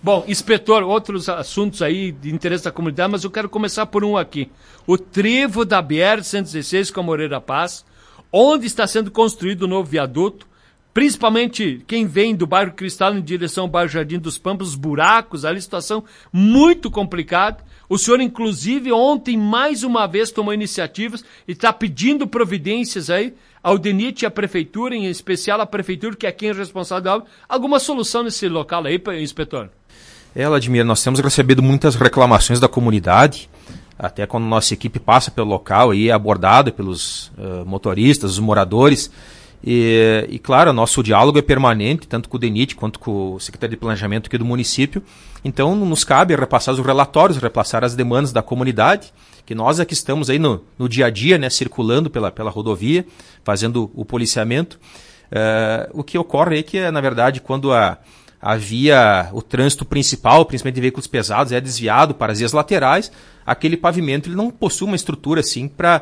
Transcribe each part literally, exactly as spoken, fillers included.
Bom, inspetor, outros assuntos aí de interesse da comunidade, mas eu quero começar por um aqui. O trevo da B R cento e dezesseis com a Moreira Paz, onde está sendo construído o novo viaduto, principalmente quem vem do bairro Cristal em direção ao bairro Jardim dos Pampas, os buracos, ali situação muito complicada. O senhor, inclusive, ontem, mais uma vez, tomou iniciativas e está pedindo providências aí ao D E N I T e à Prefeitura, em especial à Prefeitura, que é quem é responsável da obra. Alguma solução nesse local aí, inspetor? É, Vladimir, nós temos recebido muitas reclamações da comunidade, até quando nossa equipe passa pelo local e é abordada pelos uh, motoristas, os moradores. E, e, claro, nosso diálogo é permanente, tanto com o D E N I T quanto com o secretário de Planejamento aqui do município. Então, nos cabe repassar os relatórios, repassar as demandas da comunidade, que nós é que estamos aí no, no dia a dia, né, circulando pela, pela rodovia, fazendo o policiamento. Uh, o que ocorre é que, na verdade, quando a, a via, o trânsito principal, principalmente de veículos pesados, é desviado para as vias laterais, aquele pavimento ele não possui uma estrutura assim para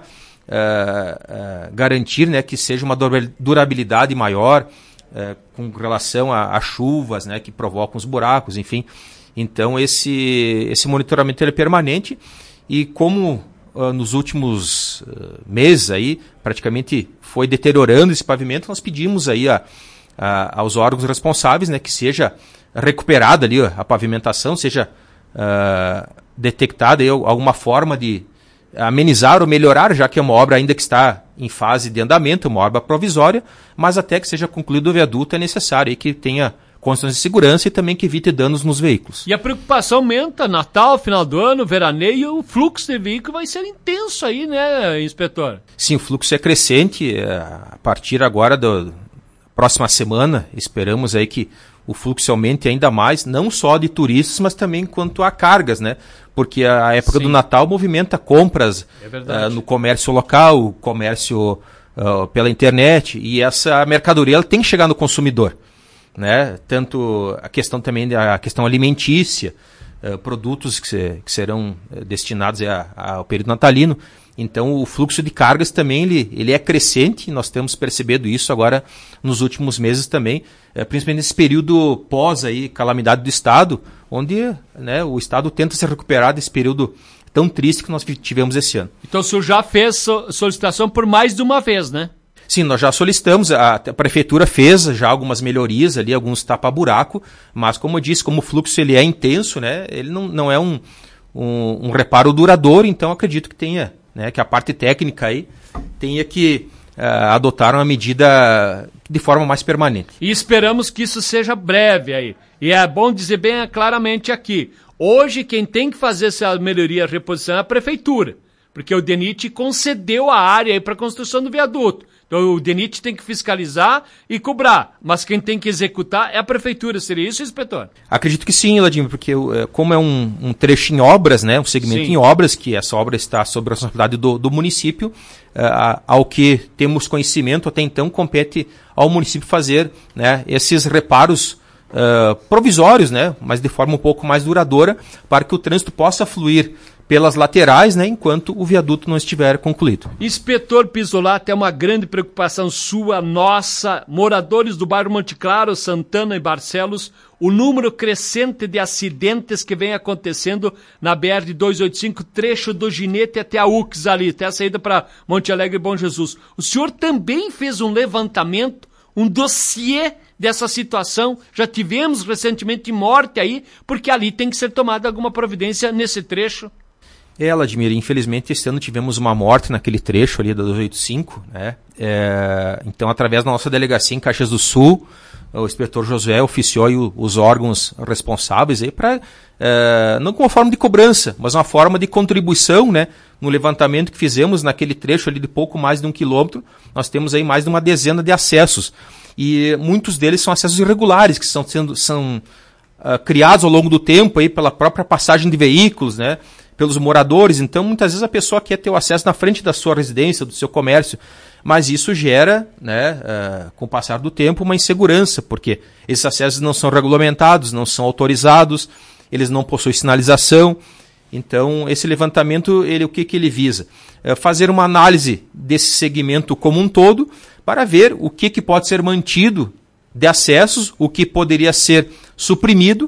Uh, uh, garantir, né, que seja uma durabilidade maior uh, com relação a, a chuvas, né, que provocam os buracos, enfim. Então esse, esse monitoramento ele é permanente e como uh, nos últimos uh, meses aí, praticamente foi deteriorando esse pavimento, nós pedimos aí a, a, aos órgãos responsáveis, né, que seja recuperada ali a pavimentação, seja uh, detectada aí alguma forma de amenizar ou melhorar, já que é uma obra ainda que está em fase de andamento, uma obra provisória, mas até que seja concluído o viaduto é necessário e que tenha condições de segurança e também que evite danos nos veículos. E a preocupação aumenta, Natal, final do ano, veraneio, o fluxo de veículo vai ser intenso aí, né, inspetor? Sim, o fluxo é crescente, a partir agora da próxima semana, esperamos aí que o fluxo aumente ainda mais, não só de turistas, mas também quanto a cargas, né? Porque a época Sim. do Natal movimenta compras é uh, no comércio local, comércio uh, pela internet, e essa mercadoria ela tem que chegar no consumidor, né? Tanto a questão também da questão alimentícia, uh, produtos que, se, que serão uh, destinados a, a, ao período natalino. Então o fluxo de cargas também ele, ele é crescente, nós temos percebido isso agora nos últimos meses também, é, principalmente nesse período pós aí, calamidade do Estado, onde, né, o Estado tenta se recuperar desse período tão triste que nós tivemos esse ano. Então o senhor já fez so- solicitação por mais de uma vez, né? Sim, nós já solicitamos, a, a Prefeitura fez já algumas melhorias ali, alguns tapa-buraco, mas como eu disse, como o fluxo ele é intenso, né, ele não, não é um, um, um reparo duradouro, então acredito que tenha... Né, que a parte técnica aí tenha que uh, adotar uma medida de forma mais permanente. E esperamos que isso seja breve aí. E é bom dizer bem claramente aqui, hoje quem tem que fazer essa melhoria, reposição é a Prefeitura, porque o D E N I T concedeu a área para a construção do viaduto. Então o D E N I T tem que fiscalizar e cobrar, mas quem tem que executar é a Prefeitura. Seria isso, inspetor? Acredito que sim, Vladimir, porque como é um, um trecho em obras, né, um segmento sim. em obras, que essa obra está sob a responsabilidade do, do município, uh, ao que temos conhecimento até então, compete ao município fazer, né, esses reparos uh, provisórios, né, mas de forma um pouco mais duradoura, para que o trânsito possa fluir pelas laterais, né, enquanto o viaduto não estiver concluído. Inspetor Pisolato, é uma grande preocupação sua, nossa, moradores do bairro Monte Claro, Santana e Barcelos, o número crescente de acidentes que vem acontecendo na B R duzentos e oitenta e cinco, trecho do Ginete até a U X ali, até a saída para Monte Alegre e Bom Jesus. O senhor também fez um levantamento, um dossiê dessa situação, já tivemos recentemente morte aí, porque ali tem que ser tomada alguma providência nesse trecho. É, Vladimir, infelizmente esse ano tivemos uma morte naquele trecho ali da duzentos e oitenta e cinco, né? É, então, através da nossa delegacia em Caxias do Sul, o inspetor Josué oficiou aí os órgãos responsáveis aí para, é, não com uma forma de cobrança, mas uma forma de contribuição, né? No levantamento que fizemos naquele trecho ali de pouco mais de um quilômetro, nós temos aí mais de uma dezena de acessos. E muitos deles são acessos irregulares, que estão sendo são, uh, criados ao longo do tempo aí pela própria passagem de veículos, né? Pelos moradores. Então, muitas vezes a pessoa quer ter o acesso na frente da sua residência, do seu comércio, mas isso gera, né, uh, com o passar do tempo, uma insegurança, porque esses acessos não são regulamentados, não são autorizados, eles não possuem sinalização. Então, esse levantamento, ele, o que, que ele visa? É fazer uma análise desse segmento como um todo, para ver o que, que pode ser mantido de acessos, o que poderia ser suprimido,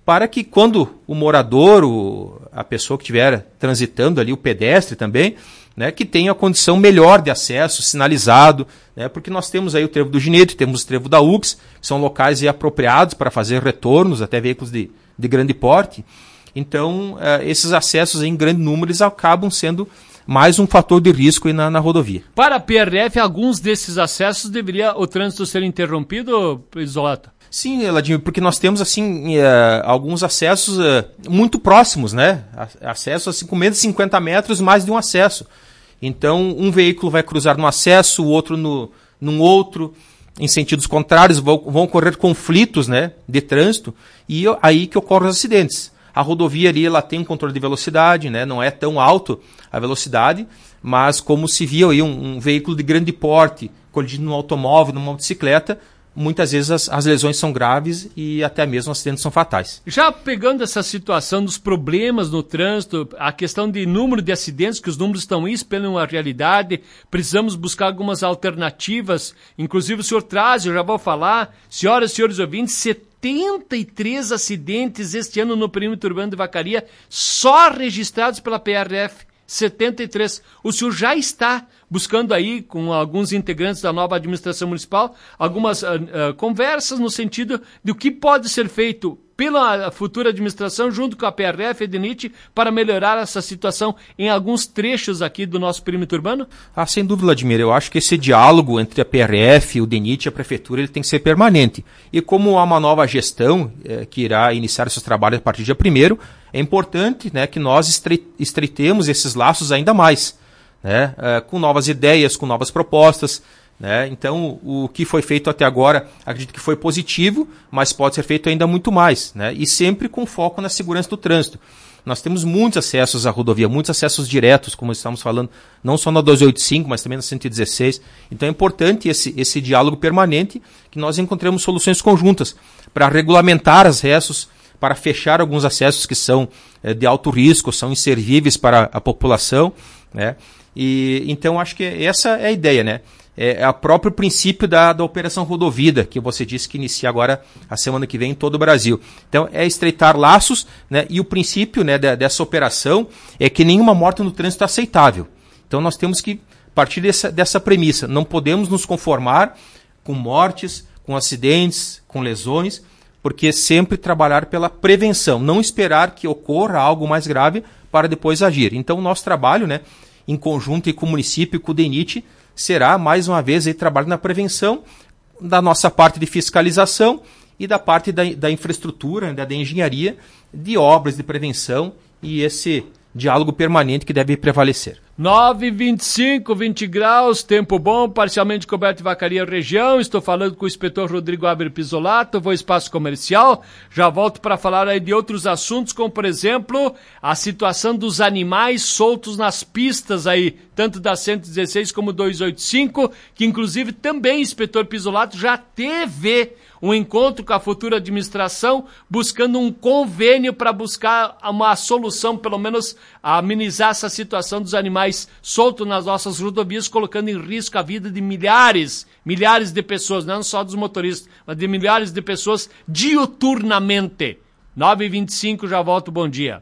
para que quando o morador, o, a pessoa que estiver transitando ali, o pedestre também, né, que tenha a condição melhor de acesso, sinalizado, né, porque nós temos aí o trevo do Gineto, temos o trevo da U X, que são locais aí apropriados para fazer retornos, até veículos de, de grande porte. Então, uh, esses acessos em grande número eles acabam sendo mais um fator de risco aí na, na rodovia. Para a P R F, alguns desses acessos deveria o trânsito ser interrompido, Isolata? Sim, Vladimir, porque nós temos assim uh, alguns acessos uh, muito próximos, né? Acessos assim, com menos de cinquenta metros, mais de um acesso. Então, um veículo vai cruzar num acesso, o outro no, num outro, em sentidos contrários, vão, vão ocorrer conflitos, né, de trânsito, e aí que ocorrem os acidentes. A rodovia ali ela tem um controle de velocidade, né, não é tão alto a velocidade, mas como se viu aí um, um veículo de grande porte colidindo num automóvel, numa motocicleta, muitas vezes as, as lesões são graves e até mesmo acidentes são fatais. Já pegando essa situação dos problemas no trânsito, a questão de número de acidentes, que os números estão espelhando a realidade, precisamos buscar algumas alternativas, inclusive o senhor traz, eu já vou falar, senhoras e senhores ouvintes, setenta e três acidentes este ano no perímetro urbano de Vacaria, só registrados pela P R F. setenta e três. O senhor já está buscando aí, com alguns integrantes da nova administração municipal, algumas uh, uh, conversas no sentido de o que pode ser feito pela futura administração, junto com a P R F e a DENIT, para melhorar essa situação em alguns trechos aqui do nosso perímetro urbano? Ah, sem dúvida, Vladimir. Eu acho que esse diálogo entre a P R F, o DENIT e a Prefeitura ele tem que ser permanente. E como há uma nova gestão eh, que irá iniciar seus trabalhos a partir do dia primeiro, é importante, né, que nós estre- estreitemos esses laços ainda mais, né, eh, com novas ideias, com novas propostas. Né? Então, o que foi feito até agora, acredito que foi positivo, mas pode ser feito ainda muito mais, né? E sempre com foco na segurança do trânsito. Nós temos muitos acessos à rodovia, muitos acessos diretos, como estamos falando, não só na duzentos e oitenta e cinco, mas também na cento e dezesseis. Então é importante esse, esse diálogo permanente, que nós encontremos soluções conjuntas para regulamentar as restos, para fechar alguns acessos que são é, de alto risco, são inservíveis para a população, né? E, então acho que essa é a ideia, né? É o próprio princípio da, da Operação Rodovida, que você disse que inicia agora a semana que vem em todo o Brasil. Então, é estreitar laços, né, e o princípio, né, da, dessa operação é que nenhuma morte no trânsito é aceitável. Então, nós temos que partir dessa, dessa premissa. Não podemos nos conformar com mortes, com acidentes, com lesões, porque sempre trabalhar pela prevenção, não esperar que ocorra algo mais grave para depois agir. Então, o nosso trabalho, né, em conjunto e com o município e com o DENIT, será, mais uma vez, aí, trabalho na prevenção, da nossa parte de fiscalização e da parte da, da infraestrutura, da, da engenharia, de obras de prevenção e esse diálogo permanente que deve prevalecer. nove e vinte e cinco, vinte graus, tempo bom, parcialmente coberto em Vacaria região. Estou falando com o inspetor Rodrigo Aber Pisolato, vou espaço comercial. Já volto para falar aí de outros assuntos, como por exemplo, a situação dos animais soltos nas pistas aí, tanto da cento e dezesseis como duzentos e oitenta e cinco, que inclusive também o inspetor Pisolato já teve um encontro com a futura administração, buscando um convênio para buscar uma solução, pelo menos amenizar essa situação dos animais soltos nas nossas rodovias, colocando em risco a vida de milhares, milhares de pessoas, não só dos motoristas, mas de milhares de pessoas diuturnamente. nove e vinte e cinco, já volto, bom dia.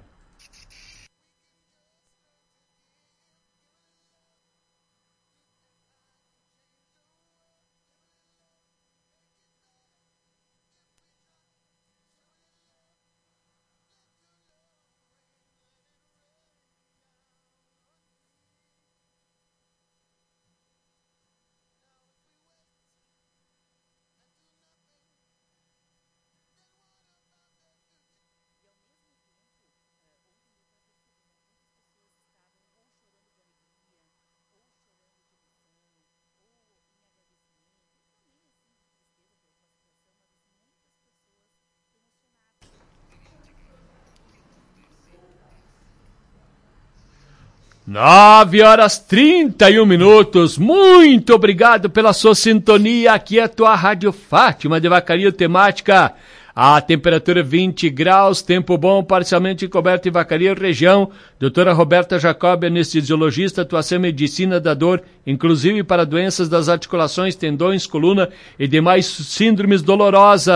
Nove horas trinta e um minutos. Muito obrigado pela sua sintonia. Aqui é a tua Rádio Fátima de Vacaria temática. A temperatura vinte graus, tempo bom, parcialmente coberto em Vacaria região. Doutora Roberta Jacob, anestesiologista, atuação em medicina da dor, inclusive para doenças das articulações, tendões, coluna e demais síndromes dolorosas.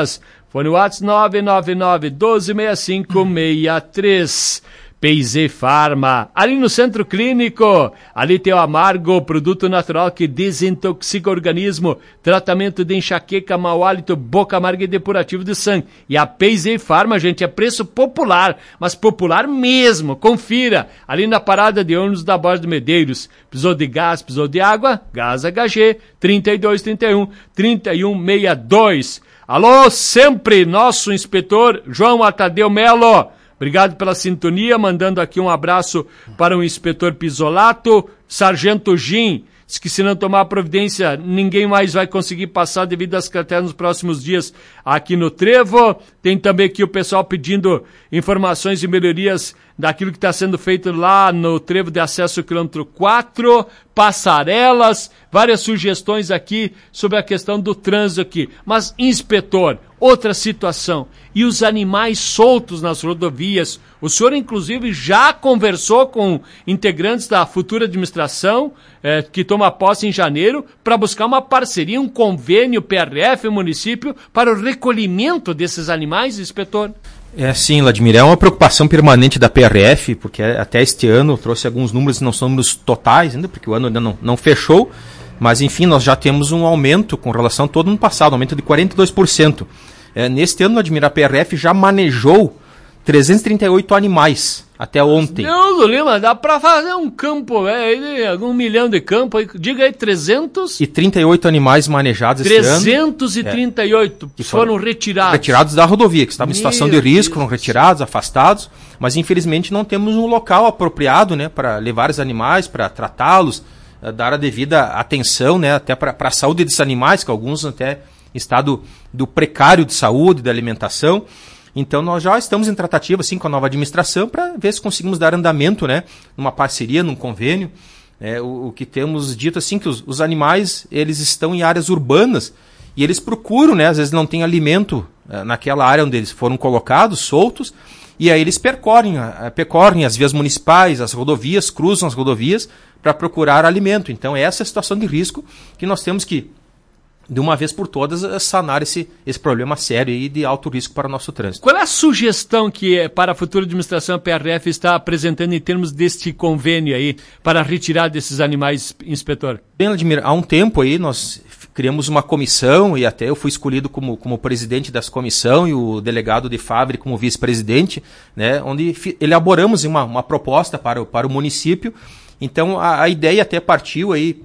Fone WhatsApp nove nove nove um dois seis cinco seis três. P e Z Farma, ali no Centro Clínico, ali tem o Amargo, produto natural que desintoxica o organismo, tratamento de enxaqueca, mau hálito, boca amarga e depurativo de sangue. E a P e Z Farma, gente, é preço popular, mas popular mesmo, confira, ali na parada de ônibus da Borda de Medeiros. Precisou de gás, precisou de água? Gás H G, trinta e dois, trinta e um, trinta e um, sessenta e dois. Alô, sempre nosso inspetor João Atadeu Melo. Obrigado pela sintonia, mandando aqui um abraço para o inspetor Pisolato, Sargento Jim, diz que se não tomar providência, ninguém mais vai conseguir passar devido às cartelas nos próximos dias aqui no Trevo. Tem também aqui o pessoal pedindo informações e melhorias daquilo que está sendo feito lá no Trevo de Acesso quilômetro quatro, passarelas, várias sugestões aqui sobre a questão do trânsito aqui. Mas, inspetor, outra situação, e os animais soltos nas rodovias, o senhor inclusive já conversou com integrantes da futura administração, eh, que toma posse em janeiro, para buscar uma parceria, um convênio P R F município para o recolhimento desses animais, inspetor? É sim, Vladimir, é uma preocupação permanente da P R F, porque até este ano trouxe alguns números, não são números totais ainda, porque o ano ainda não, não fechou, mas enfim, nós já temos um aumento com relação a todo ano passado, um aumento de quarenta e dois por cento. É, neste ano, Vladimir, a P R F já manejou trezentos e trinta e oito animais até ontem. Deus, Lima, dá pra fazer um campo, velho, um milhão de campo, diga aí, trezentos... E trinta e oito animais manejados esse ano. trezentos e trinta e oito é, que foram, foram retirados. Retirados da rodovia, que estavam em situação de risco, foram retirados, afastados, mas infelizmente não temos um local apropriado, né, para levar os animais, para tratá-los, dar a devida atenção, né, até para a saúde desses animais, que alguns até em estado do precário de saúde, de alimentação. Então nós já estamos em tratativa assim, com a nova administração para ver se conseguimos dar andamento, né, numa parceria, num convênio. É, o, o que temos dito assim, que os, os animais eles estão em áreas urbanas e eles procuram, né, às vezes não tem alimento é, naquela área onde eles foram colocados, soltos, e aí eles percorrem, é, percorrem as vias municipais, as rodovias, cruzam as rodovias para procurar alimento. Então essa é a situação de risco que nós temos que, de uma vez por todas, sanar esse, esse problema sério e de alto risco para o nosso trânsito. Qual é a sugestão que para a futura administração a P R F está apresentando em termos deste convênio aí para retirar desses animais, inspetor? Bem, Vladimir, há um tempo aí nós criamos uma comissão e até eu fui escolhido como, como presidente dessa comissão e o delegado de Favre como vice-presidente, né, onde elaboramos uma, uma proposta para, para o município. Então a, a ideia até partiu aí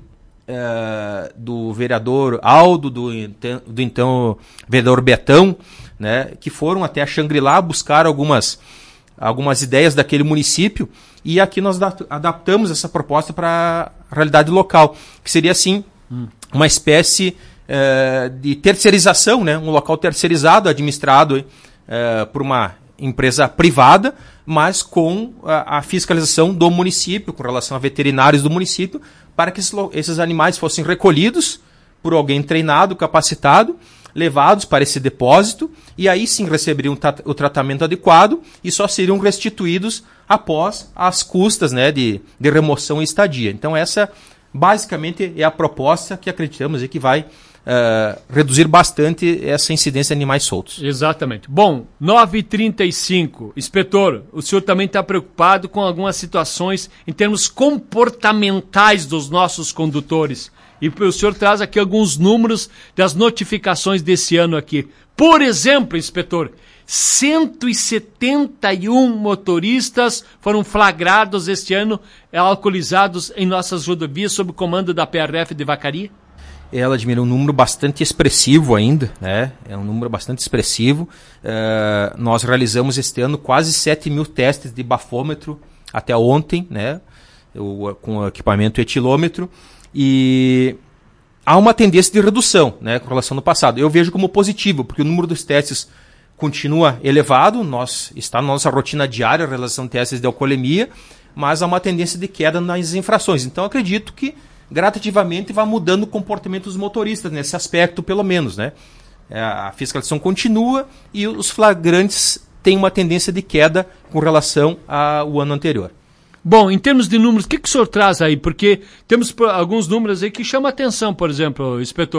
É, do vereador Aldo, do, do então vereador Betão, né, que foram até a Xangri-Lá buscar algumas, algumas ideias daquele município, e aqui nós adaptamos essa proposta para a realidade local, que seria assim, hum. uma espécie é, de terceirização, né, um local terceirizado, administrado é, por uma empresa privada, mas com a, a fiscalização do município, com relação a veterinários do município, para que esses, esses animais fossem recolhidos por alguém treinado, capacitado, levados para esse depósito, e aí sim receberiam tra- o tratamento adequado e só seriam restituídos após as custas, né, de, de remoção e estadia. Então essa basicamente é a proposta que acreditamos e que vai Uh, reduzir bastante essa incidência de animais soltos. Exatamente. Bom, nove e trinta e cinco. Inspetor, o senhor também está preocupado com algumas situações em termos comportamentais dos nossos condutores. E o senhor traz aqui alguns números das notificações desse ano aqui. Por exemplo, inspetor, cento e setenta e um motoristas foram flagrados este ano alcoolizados em nossas rodovias sob o comando da P R F de Vacaria? Ela admira um número bastante expressivo ainda, né? É um número bastante expressivo. Uh, nós realizamos este ano quase sete mil testes de bafômetro até ontem, né? O, com o equipamento etilômetro, e há uma tendência de redução, né, com relação ao passado. Eu vejo como positivo, porque o número dos testes continua elevado, nós, está na nossa rotina diária a relação de testes de alcoolemia, mas há uma tendência de queda nas infrações. Então acredito que gradativamente vai mudando o comportamento dos motoristas, nesse aspecto pelo menos, né? A fiscalização continua e os flagrantes têm uma tendência de queda com relação ao ano anterior. Bom, em termos de números, o que, que o senhor traz aí? Porque temos alguns números aí que chamam a atenção, por exemplo, inspetor.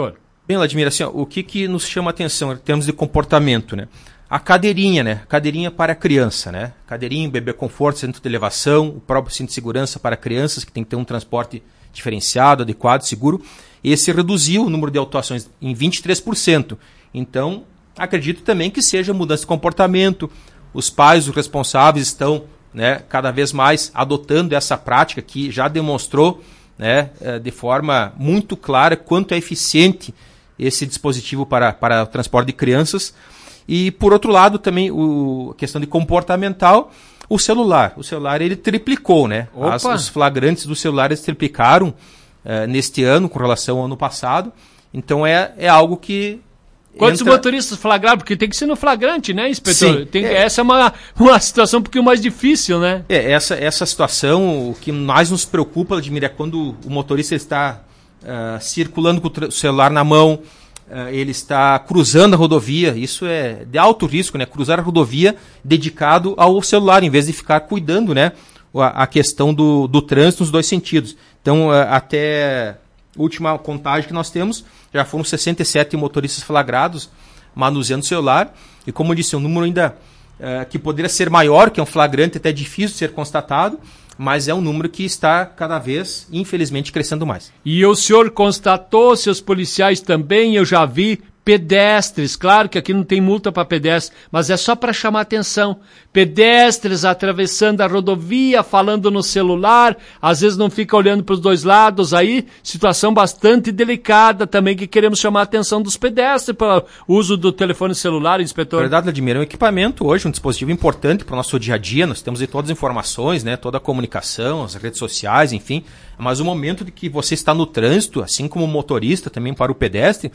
Bem, Vladimir, assim, ó, o que, que nos chama a atenção em termos de comportamento, né? A cadeirinha, né? Cadeirinha para criança, né? Cadeirinha, bebê conforto, centro de elevação, o próprio cinto de segurança para crianças, que tem que ter um transporte diferenciado, adequado, seguro. Esse reduziu o número de autuações em vinte e três por cento. Então, acredito também que seja mudança de comportamento. Os pais, os responsáveis estão, né, cada vez mais adotando essa prática que já demonstrou, né, de forma muito clara quanto é eficiente esse dispositivo para, para o transporte de crianças. E, por outro lado, também o, a questão de comportamental, o celular. O celular ele triplicou, né? As, os flagrantes do celular eles triplicaram uh, neste ano com relação ao ano passado. Então é, é algo que. Quantos entra... motoristas flagraram? Porque tem que ser no flagrante, né, inspetor? Sim, tem, é... Essa é uma, uma situação um pouquinho mais difícil, né? É, essa, essa situação, o que mais nos preocupa, Vladimir, é quando o motorista está uh, circulando com o celular na mão. Ele está cruzando a rodovia, isso é de alto risco, né? Cruzar a rodovia dedicado ao celular, em vez de ficar cuidando, né? A, a questão do, do trânsito nos dois sentidos. Então, até a última contagem que nós temos, já foram sessenta e sete motoristas flagrados manuseando o celular. E como eu disse, é um número ainda uh, que poderia ser maior, que é um flagrante até difícil de ser constatado, mas é um número que está cada vez, infelizmente, crescendo mais. E o senhor constatou, seus policiais também, eu já vi pedestres, claro que aqui não tem multa para pedestre, mas é só para chamar atenção. Pedestres atravessando a rodovia, falando no celular, às vezes não fica olhando para os dois lados, aí situação bastante delicada também que queremos chamar a atenção dos pedestres para o uso do telefone celular, inspetor. Verdade, Vladimir, é um equipamento hoje, um dispositivo importante para o nosso dia a dia, nós temos aí todas as informações, né, toda a comunicação, as redes sociais, enfim, mas o momento de que você está no trânsito, assim como o motorista, também para o pedestre,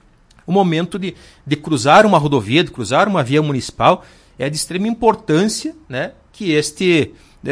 o momento de, de cruzar uma rodovia, de cruzar uma via municipal, é de extrema importância, né, que, este,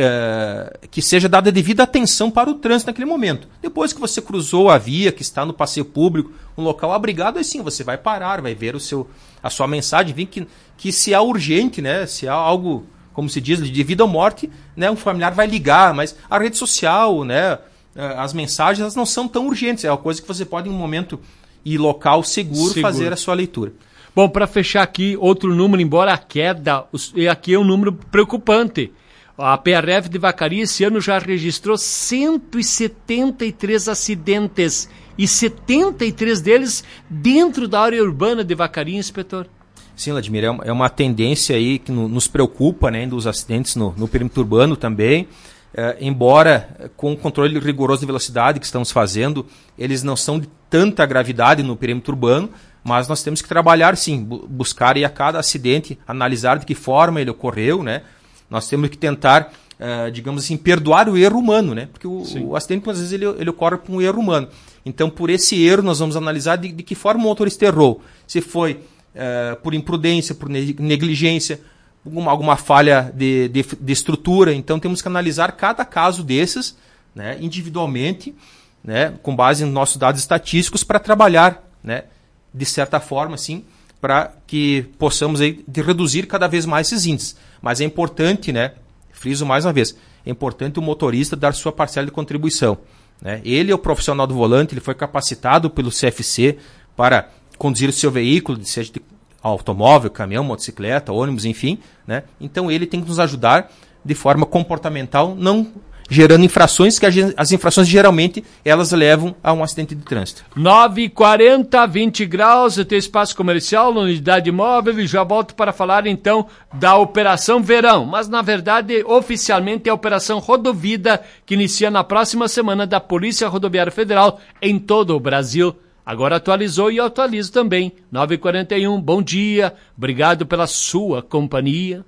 é, que seja dada devida atenção para o trânsito naquele momento. Depois que você cruzou a via, que está no passeio público, um local abrigado, aí sim, você vai parar, vai ver o seu, a sua mensagem, vir que, que se há urgente, né, se há algo, como se diz, de vida ou morte, né, um familiar vai ligar, mas a rede social, né, as mensagens, elas não são tão urgentes, é uma coisa que você pode, em um momento e local seguro, seguro, fazer a sua leitura. Bom, para fechar aqui, outro número, embora a queda, e aqui é um número preocupante. A P R F de Vacaria esse ano já registrou cento e setenta e três acidentes, e setenta e três deles dentro da área urbana de Vacaria, inspetor. Sim, Vladimir, é uma tendência aí que nos preocupa, né, dos acidentes no, no perímetro urbano também. Uh, embora com o controle rigoroso de velocidade que estamos fazendo, eles não são de tanta gravidade no perímetro urbano, mas nós temos que trabalhar sim, bu- buscar aí a cada acidente, analisar de que forma ele ocorreu, né? Nós temos que tentar, uh, digamos assim, perdoar o erro humano, né? Porque o, o acidente, às vezes, ele, ele ocorre por um erro humano. Então, por esse erro, nós vamos analisar de, de que forma o motorista errou. Se foi uh, por imprudência, por negligência, Alguma, alguma falha de, de, de estrutura. Então temos que analisar cada caso desses, né, individualmente, né, com base nos nossos dados estatísticos para trabalhar, né, de certa forma, assim, para que possamos aí, de reduzir cada vez mais esses índices. Mas é importante, né, friso mais uma vez, é importante o motorista dar sua parcela de contribuição. Né? Ele é o profissional do volante, ele foi capacitado pelo C F C para conduzir o seu veículo, seja de automóvel, caminhão, motocicleta, ônibus, enfim, né? Então ele tem que nos ajudar de forma comportamental, não gerando infrações, que as infrações geralmente elas levam a um acidente de trânsito. nove e quarenta, vinte graus, eu tenho espaço comercial, unidade móvel, e já volto para falar então da Operação Verão, mas na verdade oficialmente é a Operação Rodovida, que inicia na próxima semana da Polícia Rodoviária Federal em todo o Brasil. Agora atualizou e eu atualizo também. nove e quarenta e um, bom dia, obrigado pela sua companhia.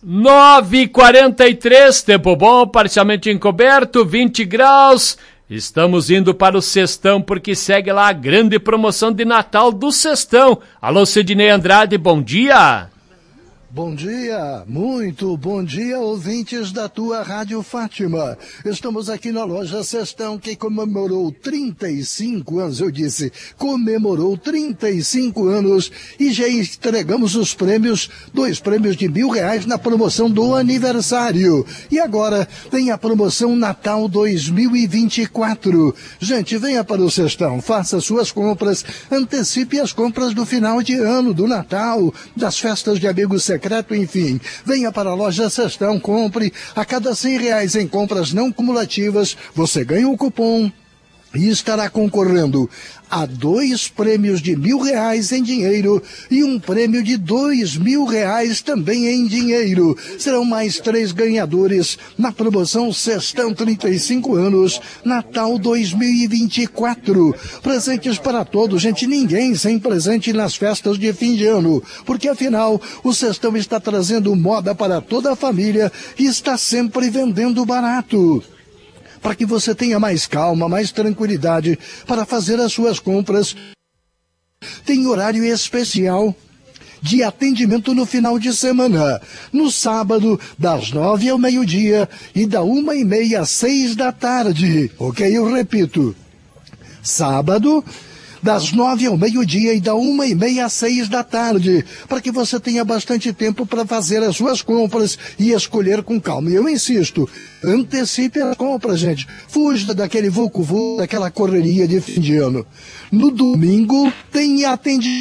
nove e quarenta e três, tempo bom, parcialmente encoberto, vinte graus. Estamos indo para o Sextão porque segue lá a grande promoção de Natal do Sextão. Alô, Sidnei Andrade, bom dia. Bom dia, muito bom dia, ouvintes da tua Rádio Fátima. Estamos aqui na loja Sextão, que comemorou trinta e cinco anos, eu disse, comemorou trinta e cinco anos e já entregamos os prêmios, dois prêmios de mil reais na promoção do aniversário. E agora vem a promoção Natal dois mil e vinte e quatro. Gente, venha para o Sextão, faça suas compras, antecipe as compras do final de ano, do Natal, das festas de amigos secretos, enfim, venha para a loja Sextão, compre. A cada cem reais em compras não cumulativas, você ganha um cupom e estará concorrendo a dois prêmios de mil reais em dinheiro e um prêmio de dois mil reais também em dinheiro. Serão mais três ganhadores na promoção Sextão trinta e cinco anos, Natal dois mil e vinte e quatro. Presentes para todos, gente, ninguém sem presente nas festas de fim de ano, porque afinal o Sextão está trazendo moda para toda a família e está sempre vendendo barato. Para que você tenha mais calma, mais tranquilidade para fazer as suas compras, tem horário especial de atendimento no final de semana. No sábado, das nove ao meio-dia e da uma e meia às seis da tarde. Ok? Eu repito. Sábado, das nove ao meio-dia e da uma e meia às seis da tarde, para que você tenha bastante tempo para fazer as suas compras e escolher com calma. E eu insisto, antecipe as compras, gente. Fuja daquele vucu-vucu, daquela correria de fim de ano. No domingo, tem atendimento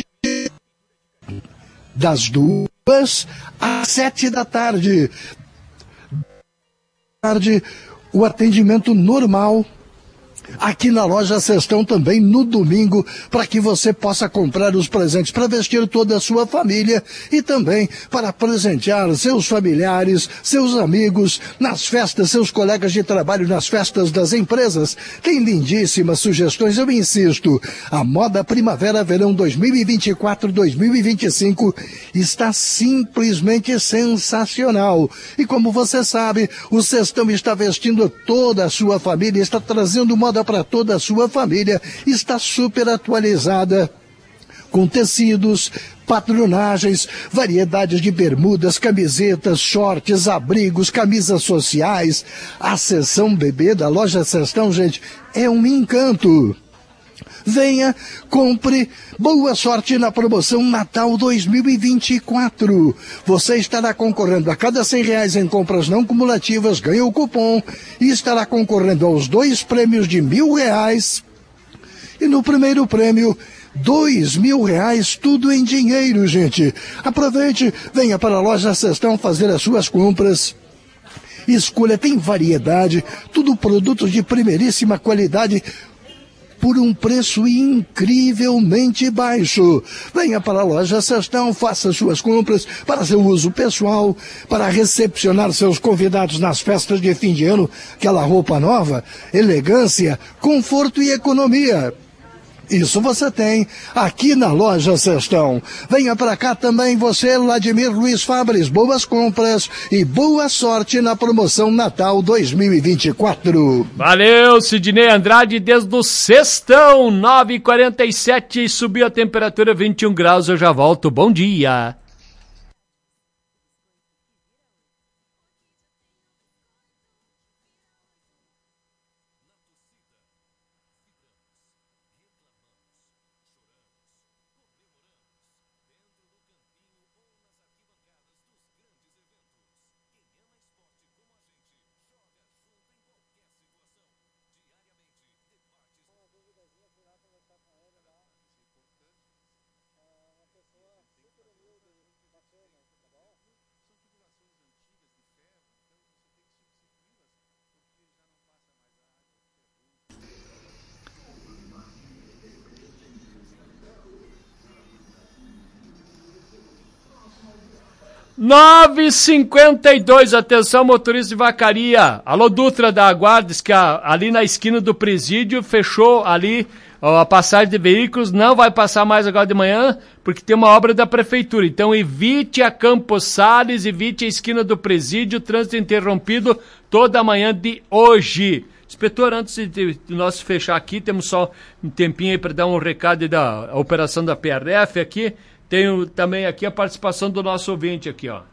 das duas às sete da tarde. Tarde, o atendimento normal aqui na loja Sextão também no domingo, para que você possa comprar os presentes para vestir toda a sua família e também para presentear seus familiares, seus amigos, nas festas, seus colegas de trabalho, nas festas das empresas. Tem lindíssimas sugestões, eu insisto. A moda Primavera-Verão dois mil e vinte e quatro, dois mil e vinte e cinco está simplesmente sensacional. E como você sabe, o Sextão está vestindo toda a sua família, está trazendo moda para toda a sua família, está super atualizada, com tecidos, patronagens, variedades de bermudas, camisetas, shorts, abrigos, camisas sociais. A seção bebê da loja Sextão, gente, é um encanto. Venha, compre, boa sorte na promoção Natal dois mil e vinte e quatro. Você estará concorrendo a cada cem reais em compras não cumulativas, ganha o cupom e estará concorrendo aos dois prêmios de mil reais. E no primeiro prêmio, dois mil reais, tudo em dinheiro, gente. Aproveite, venha para a loja Sextão fazer as suas compras. Escolha, tem variedade, tudo produtos de primeiríssima qualidade, por um preço incrivelmente baixo. Venha para a loja Sextão, faça suas compras para seu uso pessoal, para recepcionar seus convidados nas festas de fim de ano, aquela roupa nova, elegância, conforto e economia. Isso você tem aqui na loja Sextão. Venha para cá também você, Vladimir Luiz Fabres. Boas compras e boa sorte na promoção Natal dois mil e vinte e quatro. Valeu, Sidnei Andrade, desde o Sextão, nove e quarenta e sete, subiu a temperatura vinte e um graus, eu já volto, bom dia. nove e cinquenta e dois, atenção motorista de vacaria. Alô Dutra da Guardes, que a, ali na esquina do presídio fechou ali ó, a passagem de veículos não vai passar mais agora de manhã, porque tem uma obra da prefeitura. Então evite a Campos Sales, evite a esquina do Presídio, trânsito interrompido toda a manhã de hoje. Inspetor, antes de, de nós fechar aqui, temos só um tempinho aí para dar um recado da operação da P R F aqui. Tenho também aqui a participação do nosso ouvinte aqui, ó.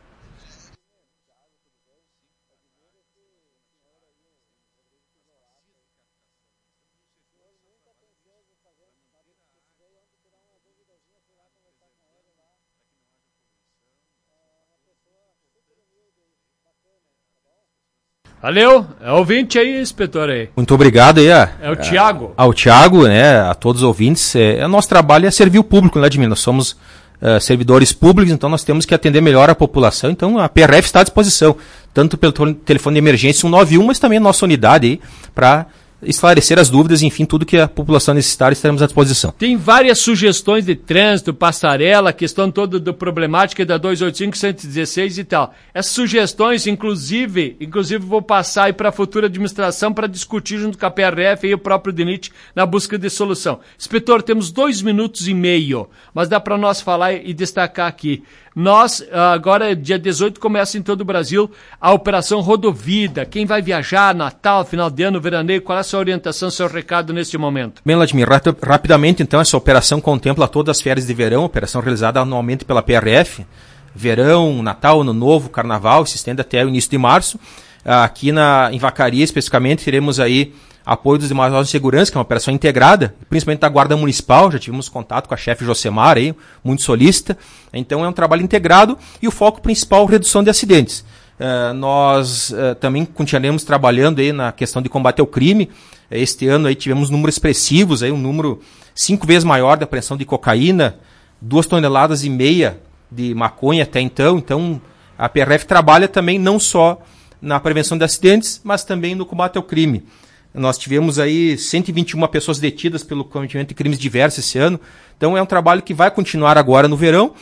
Valeu, é ouvinte aí, inspetor aí. Muito obrigado aí. A, é o Tiago. Ao Tiago, né, a todos os ouvintes. É, é, nosso trabalho é servir o público, né, Admir? Nós somos uh, servidores públicos, então nós temos que atender melhor a população. Então a P R F está à disposição, tanto pelo telefone de emergência um nove um, mas também a nossa unidade aí, para esclarecer as dúvidas, enfim, tudo que a população necessitar, estaremos à disposição. Tem várias sugestões de trânsito, passarela, questão toda do problemática da duzentos e oitenta e cinco, cento e dezesseis e tal. Essas sugestões, inclusive, inclusive vou passar aí para a futura administração para discutir junto com a P R F e o próprio D N I T na busca de solução. Inspetor, temos dois minutos e meio, mas dá para nós falar e destacar aqui. Nós, agora, dia dezoito, começa em todo o Brasil a Operação Rodovida. Quem vai viajar, Natal, final de ano, veraneio, qual é a sua orientação, seu recado neste momento? Bem, Vladimir, rapidamente, então, essa operação contempla todas as férias de verão, operação realizada anualmente pela P R F. Verão, Natal, Ano Novo, Carnaval, se estende até o início de março. Aqui na, em Vacaria, especificamente, teremos aí apoio dos demais órgãos de segurança, que é uma operação integrada, principalmente da Guarda Municipal. Já tivemos contato com a chefe Josemar, aí, muito solícita. Então é um trabalho integrado e o foco principal é redução de acidentes. Uh, nós uh, também continuaremos trabalhando aí na questão de combate ao crime. Este ano aí tivemos números expressivos, aí, um número cinco vezes maior de apreensão de cocaína, duas toneladas e meia de maconha até então. Então a P R F trabalha também não só na prevenção de acidentes, mas também no combate ao crime. Nós tivemos aí cento e vinte e uma pessoas detidas pelo cometimento de crimes diversos esse ano. Então é um trabalho que vai continuar agora no verão,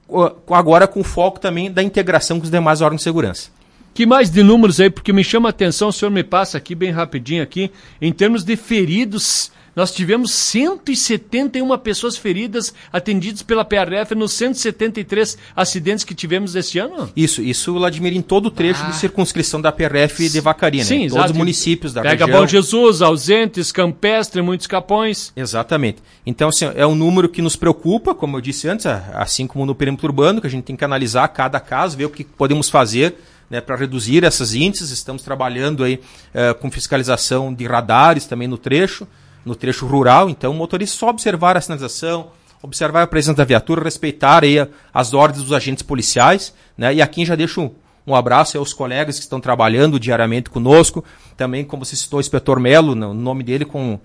agora com foco também da integração com os demais órgãos de segurança. Que mais de números aí, porque me chama a atenção, o senhor me passa aqui bem rapidinho aqui, em termos de feridos, nós tivemos cento e setenta e uma pessoas feridas atendidas pela P R F nos cento e setenta e três acidentes que tivemos esse ano? Isso, isso, Vladimir, em todo o trecho ah. de circunscrição da P R F de Vacaria, Sim, né? Todos os municípios da Pega região. Bom Jesus, Ausentes, Campestre, muitos Capões. Exatamente. Então, assim, é um número que nos preocupa, como eu disse antes, assim como no perímetro urbano, que a gente tem que analisar cada caso, ver o que podemos fazer, né, para reduzir esses índices. Estamos trabalhando aí eh, com fiscalização de radares também no trecho, no trecho rural. Então o motorista só observar a sinalização, observar a presença da viatura, respeitar aí as ordens dos agentes policiais, né? E aqui já deixo um, um abraço aos colegas que estão trabalhando diariamente conosco, também, como você citou, o inspetor Melo, no nome dele, com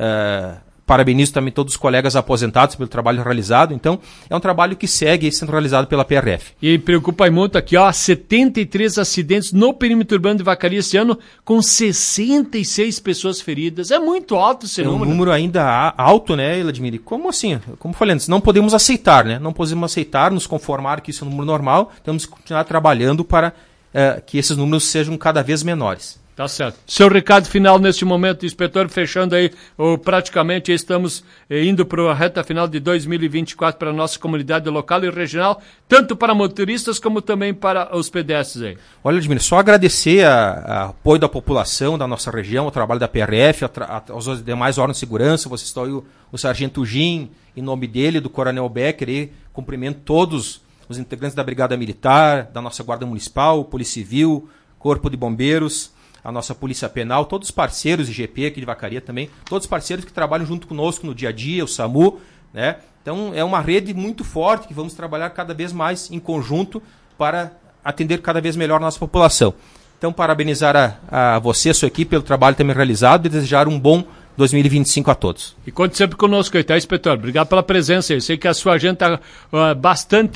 uh, parabenizo também todos os colegas aposentados pelo trabalho realizado. Então, é um trabalho que segue sendo realizado pela P R F. E preocupa muito aqui, ó, setenta e três acidentes no perímetro urbano de Vacaria esse ano, com sessenta e seis pessoas feridas. É muito alto esse é número. É um número ainda alto, né, Vladimir? Como assim? Como falei antes, não podemos aceitar, né? Não podemos aceitar, nos conformar que isso é um número normal. Temos que continuar trabalhando para uh, que esses números sejam cada vez menores. Tá certo. Seu recado final neste momento, inspetor, fechando aí, ou praticamente estamos eh, indo para a reta final de dois mil e vinte e quatro para a nossa comunidade local e regional, tanto para motoristas como também para os pedestres aí. Olha, Edmir, só agradecer a, a apoio da população da nossa região, ao trabalho da P R F, a, a, aos demais órgãos de segurança. Você está aí o, o Sargento Gin, em nome dele, do Coronel Becker, e cumprimento todos os integrantes da Brigada Militar, da nossa Guarda Municipal, Polícia Civil, Corpo de Bombeiros, a nossa Polícia Penal, todos os parceiros I G P aqui de Vacaria também, todos os parceiros que trabalham junto conosco no dia a dia, o SAMU, né? Então é uma rede muito forte que vamos trabalhar cada vez mais em conjunto para atender cada vez melhor a nossa população. Então, parabenizar a, a você, a sua equipe, pelo trabalho também realizado e desejar um bom dois mil e vinte e cinco a todos. E conte sempre conosco aí, tá, inspetor? Obrigado pela presença. Eu sei que a sua agenda está uh, bastante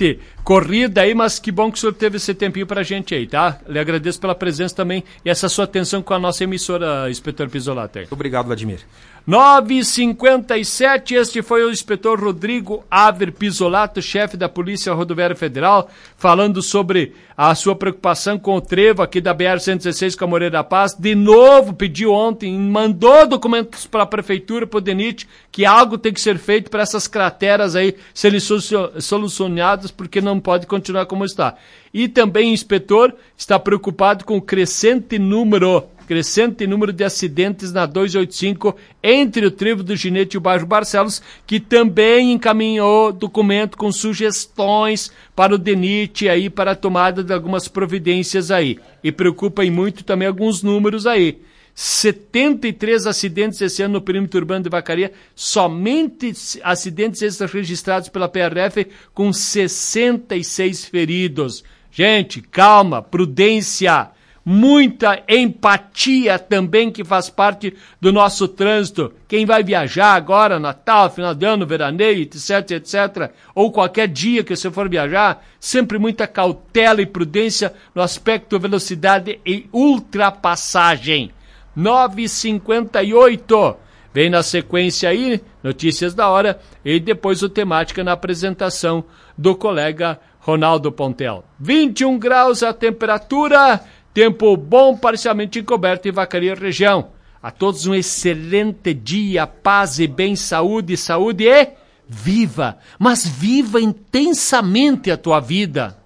corrida aí, mas que bom que o senhor teve esse tempinho pra gente aí, tá? Lhe agradeço pela presença também e essa sua atenção com a nossa emissora, inspetor Pizzolato. Obrigado, Vladimir. nove e cinquenta e sete, este foi o inspetor Rodrigo Aver Pizzolato, chefe da Polícia Rodoviária Federal, falando sobre a sua preocupação com o trevo aqui da B R cento e dezesseis com a Moreira da Paz. De novo, pediu ontem, mandou documentos para a Prefeitura, para o D N I T, que algo tem que ser feito para essas crateras aí serem solucionadas, porque não pode continuar como está. E também o inspetor está preocupado com o crescente número crescente número de acidentes na duzentos e oitenta e cinco entre o trevo do Ginete e o bairro Barcelos, que também encaminhou documento com sugestões para o D N I T aí, para a tomada de algumas providências aí. E preocupa muito também alguns números aí. setenta e três acidentes esse ano no perímetro urbano de Vacaria, somente acidentes esses registrados pela P R F, com sessenta e seis feridos. Gente, calma, prudência, muita empatia também, que faz parte do nosso trânsito. Quem vai viajar agora, Natal, final de ano, veraneio, etc, etcétera, ou qualquer dia que você for viajar, sempre muita cautela e prudência no aspecto velocidade e ultrapassagem. nove e cinquenta e oito. Vem na sequência aí, notícias da hora, e depois o temática na apresentação do colega Ronaldo Pontel. vinte e um graus a temperatura, tempo bom, parcialmente encoberto em Vacaria região. A todos um excelente dia, paz e bem, saúde, saúde e viva, mas viva intensamente a tua vida.